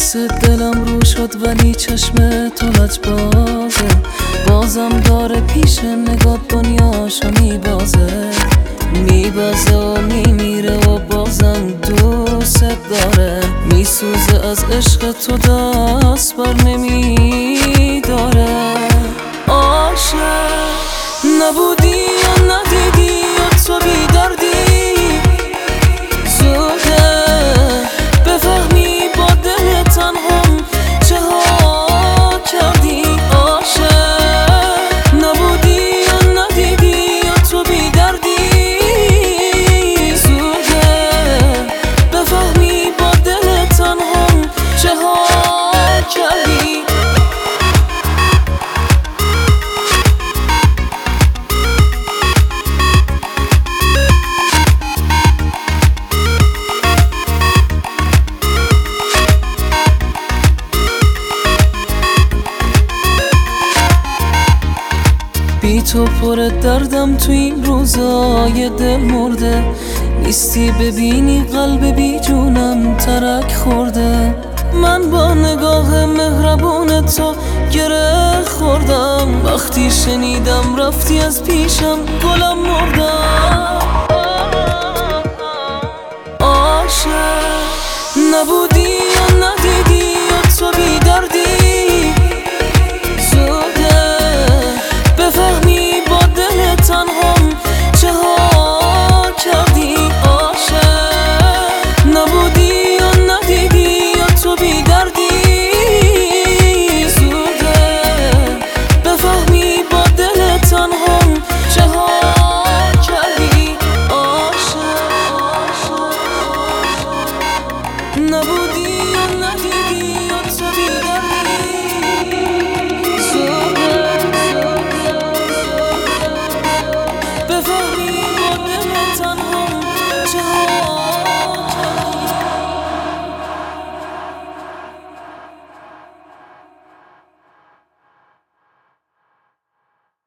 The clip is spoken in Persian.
حس دلم رو شد ولی چشم تو لجبازه، بازم داره پیش نگاه دنیاشو میبازه و میمیره و بازم دوست داره، میسوزه از عشق تو دست بر نمیداره. عاشق نبودی یا ندیدی یا تو بیدردی، زوده بفهمی با دل تنهام چه ها کردی. عاشق نبودی یا ندیدی یا تو بیدردی، زوده بفهمی با دل تنهام چه ها کردی. بی تو پر دردم تو این روزای دل مرده، نیستی ببینی قلب بی جونم ترک خورده. من با نگاه مهربون تو گره خوردم، وقتی شنیدم رفتی از پیشم گلم مردم. عاشق نبودی یا ندیدی یا تو بیدردی، زوده بفهمی با دل تنهام چه ها کردی. عاشق نبودی یا ندیدی یا تو بیدردی، زوده بفهمی با دل تنهام چه ها کردی. عاشق نبودی یا ندیدی